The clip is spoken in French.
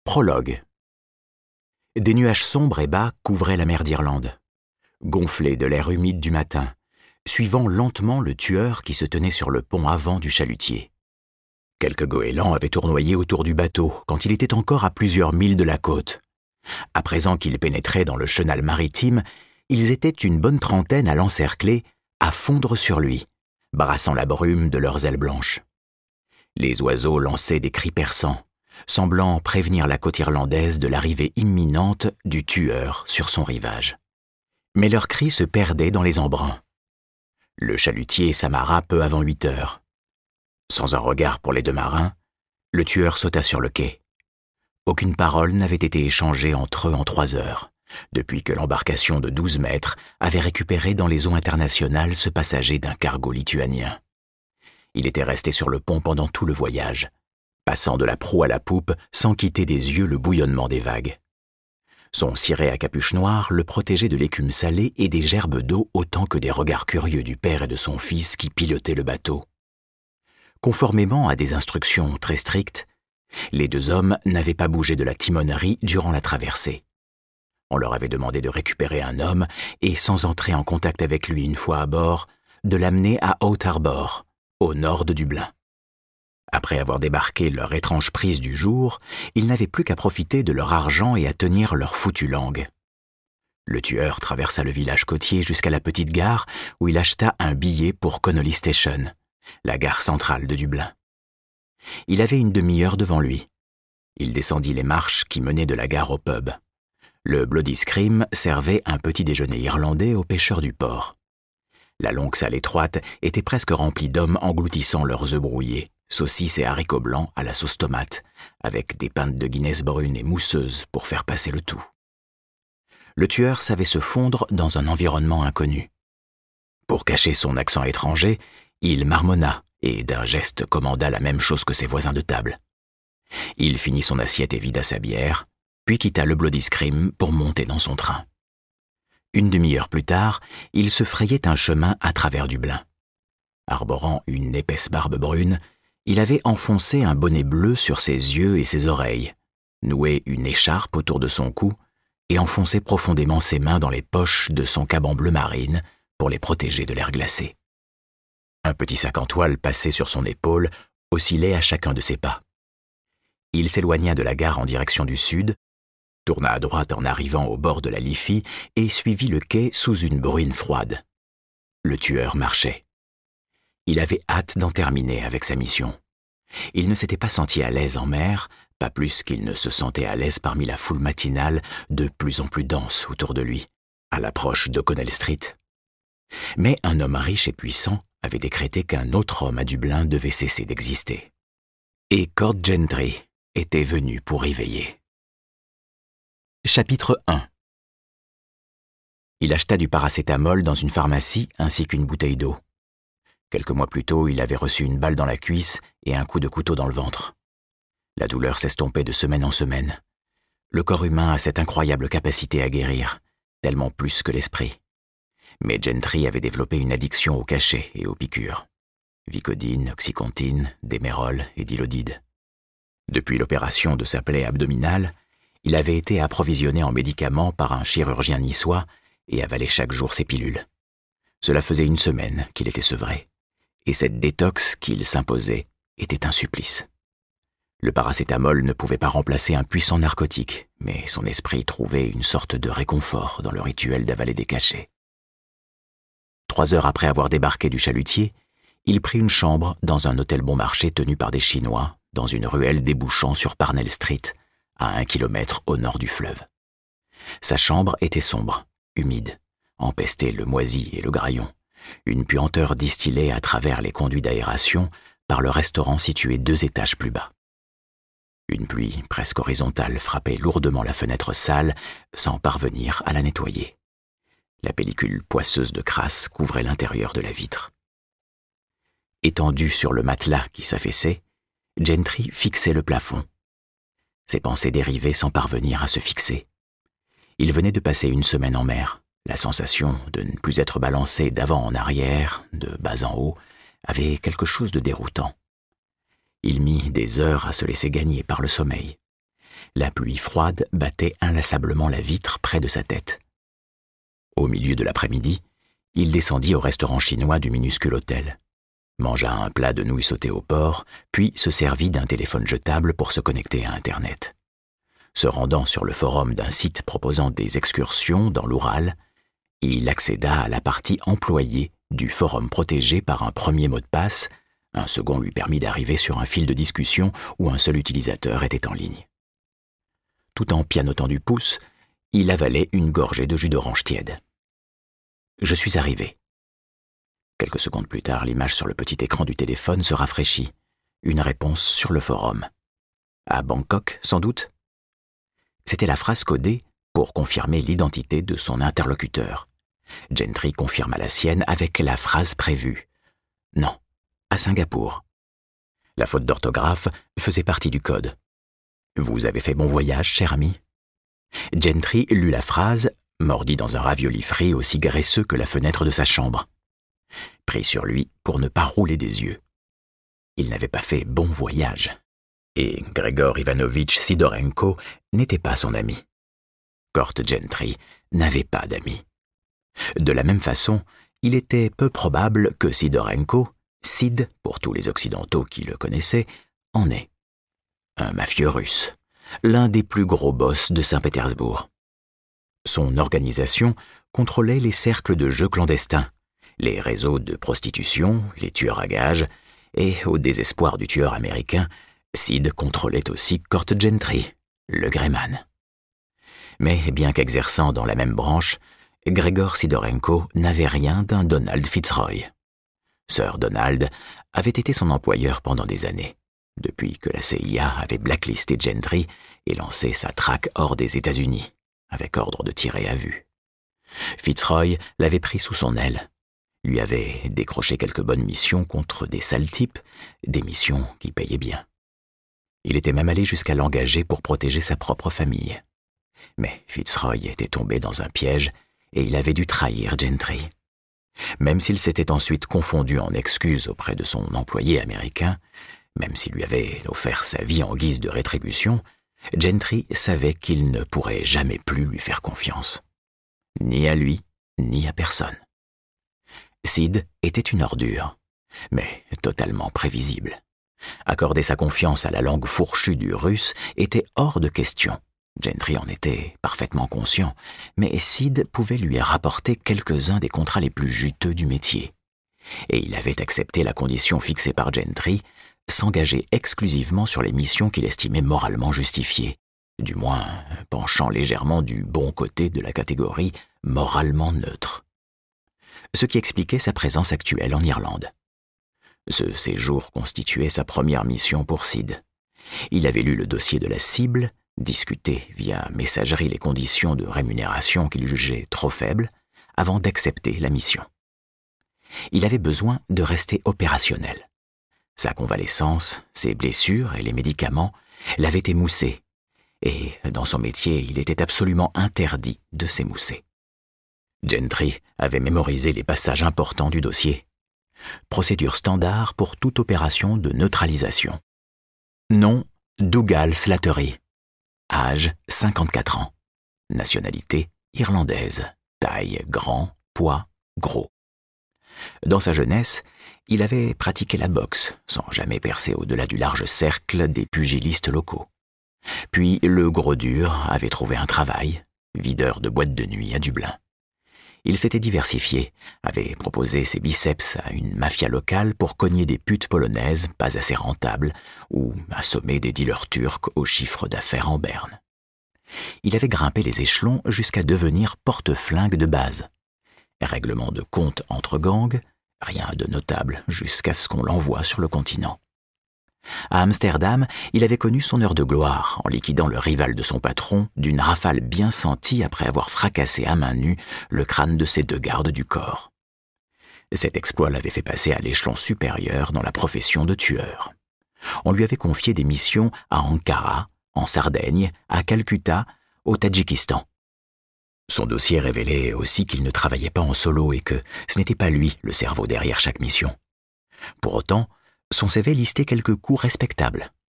Prologue. Des nuages sombres et bas couvraient la mer d'Irlande, gonflés de l'air humide du matin, suivant lentement le tueur qui se tenait sur le pont avant du chalutier. Quelques goélands avaient tournoyé autour du bateau quand il était encore à plusieurs milles de la côte. À présent qu'il pénétrait dans le chenal maritime, ils étaient une bonne trentaine à l'encercler, à fondre sur lui, brassant la brume de leurs ailes blanches. Les oiseaux lançaient des cris perçants, semblant prévenir la côte irlandaise de l'arrivée imminente du tueur sur son rivage. Mais leurs cris se perdaient dans les embruns. Le chalutier s'amarra peu avant 8 heures. Sans un regard pour les deux marins, le tueur sauta sur le quai. Aucune parole n'avait été échangée entre eux en 3 heures, depuis que l'embarcation de 12 mètres avait récupéré dans les eaux internationales ce passager d'un cargo lituanien. Il était resté sur le pont pendant tout le voyage, passant de la proue à la poupe sans quitter des yeux le bouillonnement des vagues. Son ciré à capuche noire le protégeait de l'écume salée et des gerbes d'eau autant que des regards curieux du père et de son fils qui pilotaient le bateau. Conformément à des instructions très strictes, les 2 hommes n'avaient pas bougé de la timonerie durant la traversée. On leur avait demandé de récupérer un homme et, sans entrer en contact avec lui une fois à bord, de l'amener à Out-Harbor, au nord de Dublin. Après avoir débarqué leur étrange prise du jour, ils n'avaient plus qu'à profiter de leur argent et à tenir leur foutue langue. Le tueur traversa le village côtier jusqu'à la petite gare où il acheta un billet pour Connolly Station, la gare centrale de Dublin. Il avait une demi-heure devant lui. Il descendit les marches qui menaient de la gare au pub. Le Bloody Scream servait un petit déjeuner irlandais aux pêcheurs du port. La longue salle étroite était presque remplie d'hommes engloutissant leurs œufs brouillés, saucisses et haricots blancs à la sauce tomate, avec des pintes de Guinness brunes et mousseuses pour faire passer le tout. Le tueur savait se fondre dans un environnement inconnu. Pour cacher son accent étranger, il marmonna et d'un geste commanda la même chose que ses voisins de table. Il finit son assiette et vida sa bière, puis quitta le Bloody Scream pour monter dans son train. Une demi-heure plus tard, il se frayait un chemin à travers Dublin. Arborant une épaisse barbe brune, il avait enfoncé un bonnet bleu sur ses yeux et ses oreilles, noué une écharpe autour de son cou et enfoncé profondément ses mains dans les poches de son caban bleu marine pour les protéger de l'air glacé. Un petit sac en toile passé sur son épaule oscillait à chacun de ses pas. Il s'éloigna de la gare en direction du sud, tourna à droite en arrivant au bord de la Liffey et suivit le quai sous une bruine froide. Le tueur marchait. Il avait hâte d'en terminer avec sa mission. Il ne s'était pas senti à l'aise en mer, pas plus qu'il ne se sentait à l'aise parmi la foule matinale de plus en plus dense autour de lui, à l'approche d'O'Connell Street. Mais un homme riche et puissant avait décrété qu'un autre homme à Dublin devait cesser d'exister. Et Cord Gentry était venu pour y veiller. Chapitre 1. Il acheta du paracétamol dans une pharmacie ainsi qu'une bouteille d'eau. Quelques mois plus tôt, il avait reçu une balle dans la cuisse et un coup de couteau dans le ventre. La douleur s'estompait de semaine en semaine. Le corps humain a cette incroyable capacité à guérir, tellement plus que l'esprit. Mais Gentry avait développé une addiction aux cachets et aux piqûres. Vicodine, Oxycontin, Démérol et Dilodide. Depuis l'opération de sa plaie abdominale, il avait été approvisionné en médicaments par un chirurgien niçois et avalait chaque jour ses pilules. Cela faisait 1 semaine qu'il était sevré, et cette détox qu'il s'imposait était un supplice. Le paracétamol ne pouvait pas remplacer un puissant narcotique, mais son esprit trouvait une sorte de réconfort dans le rituel d'avaler des cachets. 3 heures après avoir débarqué du chalutier, il prit une chambre dans un hôtel bon marché tenu par des Chinois, dans une ruelle débouchant sur Parnell Street, à 1 kilomètre au nord du fleuve. Sa chambre était sombre, humide, empestait le moisi et le graillon. Une puanteur distillait à travers les conduits d'aération par le restaurant situé 2 étages plus bas. Une pluie presque horizontale frappait lourdement la fenêtre sale sans parvenir à la nettoyer. La pellicule poisseuse de crasse couvrait l'intérieur de la vitre. Étendu sur le matelas qui s'affaissait, Gentry fixait le plafond. Ses pensées dérivaient sans parvenir à se fixer. Il venait de passer 1 semaine en mer. La sensation de ne plus être balancé d'avant en arrière, de bas en haut, avait quelque chose de déroutant. Il mit des heures à se laisser gagner par le sommeil. La pluie froide battait inlassablement la vitre près de sa tête. Au milieu de l'après-midi, il descendit au restaurant chinois du minuscule hôtel, mangea un plat de nouilles sautées au porc, puis se servit d'un téléphone jetable pour se connecter à Internet. Se rendant sur le forum d'un site proposant des excursions dans l'Oural, il accéda à la partie employée du forum protégé par un premier mot de passe. Un second lui permit d'arriver sur un fil de discussion où un seul utilisateur était en ligne. Tout en pianotant du pouce, il avalait une gorgée de jus d'orange tiède. « Je suis arrivé. » Quelques secondes plus tard, l'image sur le petit écran du téléphone se rafraîchit. Une réponse sur le forum. « À Bangkok, sans doute ?» C'était la phrase codée pour confirmer l'identité de son interlocuteur. Gentry confirma la sienne avec la phrase prévue. « Non, à Singapour. » La faute d'orthographe faisait partie du code. « Vous avez fait bon voyage, cher ami ?» Gentry lut la phrase, mordit dans un ravioli frit aussi graisseux que la fenêtre de sa chambre. Pris sur lui pour ne pas rouler des yeux. Il n'avait pas fait bon voyage. Et Grégor Ivanovitch Sidorenko n'était pas son ami. Cort Gentry n'avait pas d'amis. De la même façon, il était peu probable que Sidorenko, Sid pour tous les Occidentaux qui le connaissaient, en ait. Un mafieux russe, l'un des plus gros boss de Saint-Pétersbourg. Son organisation contrôlait les cercles de jeux clandestins, les réseaux de prostitution, les tueurs à gages, et au désespoir du tueur américain, Sid contrôlait aussi Cort Gentry, le Greyman. Mais bien qu'exerçant dans la même branche, Grégor Sidorenko n'avait rien d'un Donald Fitzroy. Sir Donald avait été son employeur pendant des années, depuis que la CIA avait blacklisté Gentry et lancé sa traque hors des États-Unis, avec ordre de tirer à vue. Fitzroy l'avait pris sous son aile, lui avait décroché quelques bonnes missions contre des sales types, des missions qui payaient bien. Il était même allé jusqu'à l'engager pour protéger sa propre famille. Mais Fitzroy était tombé dans un piège et il avait dû trahir Gentry. Même s'il s'était ensuite confondu en excuses auprès de son employé américain, même s'il lui avait offert sa vie en guise de rétribution, Gentry savait qu'il ne pourrait jamais plus lui faire confiance. Ni à lui, ni à personne. Sid était une ordure, mais totalement prévisible. Accorder sa confiance à la langue fourchue du russe était hors de question. Gentry en était parfaitement conscient, mais Sid pouvait lui rapporter quelques-uns des contrats les plus juteux du métier. Et il avait accepté la condition fixée par Gentry, s'engager exclusivement sur les missions qu'il estimait moralement justifiées, du moins penchant légèrement du bon côté de la catégorie moralement neutre. Ce qui expliquait sa présence actuelle en Irlande. Ce séjour constituait sa première mission pour Sid. Il avait lu le dossier de la cible, discuté via messagerie les conditions de rémunération qu'il jugeait trop faibles, avant d'accepter la mission. Il avait besoin de rester opérationnel. Sa convalescence, ses blessures et les médicaments l'avaient émoussé, et dans son métier, il était absolument interdit de s'émousser. Gentry avait mémorisé les passages importants du dossier. Procédure standard pour toute opération de neutralisation. Nom, Dougal Slattery. Âge, 54 ans. Nationalité, irlandaise. Taille, grand. Poids, gros. Dans sa jeunesse, il avait pratiqué la boxe, sans jamais percer au-delà du large cercle des pugilistes locaux. Puis le gros dur avait trouvé un travail, videur de boîte de nuit à Dublin. Il s'était diversifié, avait proposé ses biceps à une mafia locale pour cogner des putes polonaises pas assez rentables ou assommer des dealers turcs aux chiffres d'affaires en berne. Il avait grimpé les échelons jusqu'à devenir porte-flingue de base. Règlement de compte entre gangs, rien de notable jusqu'à ce qu'on l'envoie sur le continent. À Amsterdam, il avait connu son heure de gloire en liquidant le rival de son patron d'une rafale bien sentie après avoir fracassé à main nue le crâne de ses 2 gardes du corps. Cet exploit l'avait fait passer à l'échelon supérieur dans la profession de tueur. On lui avait confié des missions à Ankara, en Sardaigne, à Calcutta, au Tadjikistan. Son dossier révélait aussi qu'il ne travaillait pas en solo et que ce n'était pas lui le cerveau derrière chaque mission. Pour autant, son CV listait quelques coups respectables.